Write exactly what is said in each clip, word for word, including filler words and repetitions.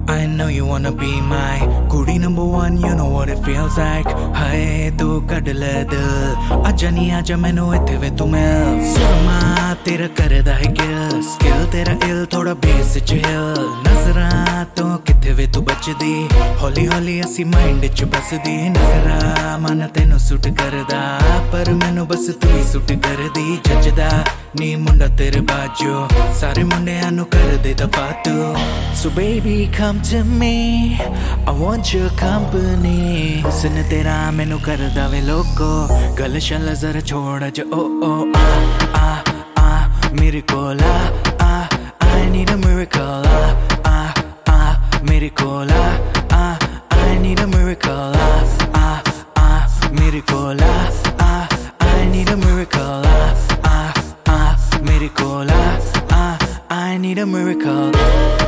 I know you wanna be my कुड़ी number one, you know what it feels like. हाय तू कड ले दिल, आजा नी आजा मैनू इत्थे वे तू मिल. सुरमा तेरा करदा है गिल, स्किल तेरा इल थोड़ा बेस च हिल. नजरां तो कित्थे वे तू बचदी, हौली हौली असी माइंड च बसदी. नखरा मन तेनू सूट करदा, पर मैनू बस तू ही सूट करदी. जचदा नी मुंडा तेरे बाजो, सारे मुंडियां नू कर दे दफा तू. So baby come to me, I want your company. हुस्न तेरा मैनू करदा वे लोको, गल शल जरा छोड़ ज ओ ओ आ आ आ मेरे कोल आ आ. I need a miracle आ आ आ मेरे कोल आ आ. I need a miracle आ आ आ मेरे कोल आ आ. I need a miracle आ आ आ मेरे कोल आ आ. I need a miracle.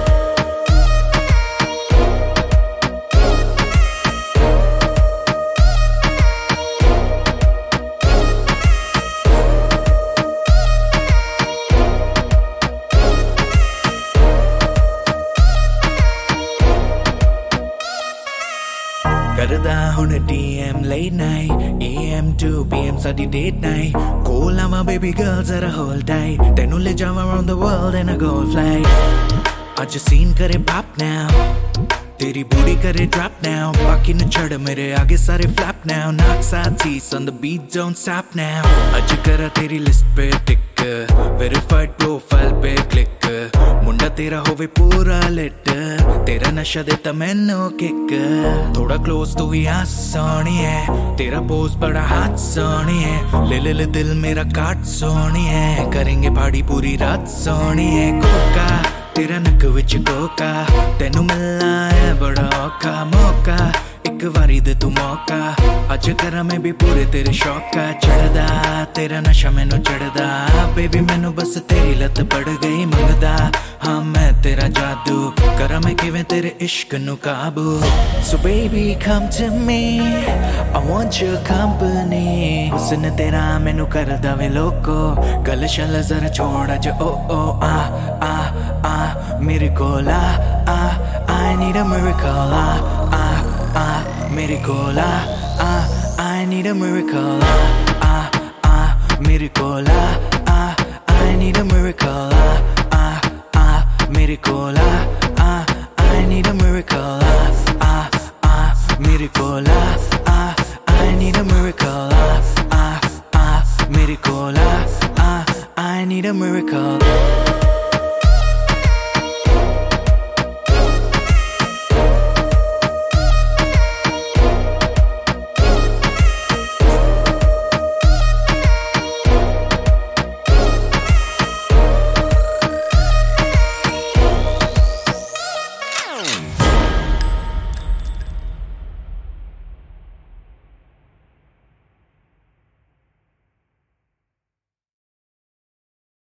करदा हुण D M late night, A M to P M sari date night. Cool आवा baby girl जरा hold tight, तेनू ले जावा around the world in a gold flight. आज scene करे pop now, तेरी बूढ़ी करे drop now. बाकी न छड़ मेरे आगे सारे flap now. Knock side teeth on the beat don't stop now. आज करा तेरी list पे tick, verified profile पे click. मुंडा तेरा होवे पूरा lit, तेरा नशा देता मैनू किक. थोड़ा क्लोज तू ही आ सोनी है, तेरा पोज बड़ा हाथ सोनी है. ले ले ले दिल मेरा काट सोनी है, करेंगे पार्टी पूरी रात सोनी है. कोका तेरा नक विच कोका, तेनू मिलना है बड़ा औखा. मौका एक वारी दे तू मौका, अज करा मैं भी पूरे तेरे शौका. चढ़दा तेरा नशा मैनू चढ़दा, बेबी मैनू बस तेरी लत पड़ गई. मंगदा हाँ मैं तेरा जादू, करा मैं किवें तेरे इश्क नू काबू. So baby come to me, I want your company. हुस्न तेरा मैनू करदा वे लोको, गल शल जरा छोड़ ज ओ ओ आ आ आ मेरे कोल आ आ. I need a miracle आ आ आ मेरे कोल आ आ. I need a miracle आ आ आ मेरे कोल आ आ. I need a miracle आ आ आ मेरे कोल आ आ. I need a miracle आ आ आ मेरे कोल आ आ. I need a miracle आ आ आ मेरे कोल आ आ. I need a miracle.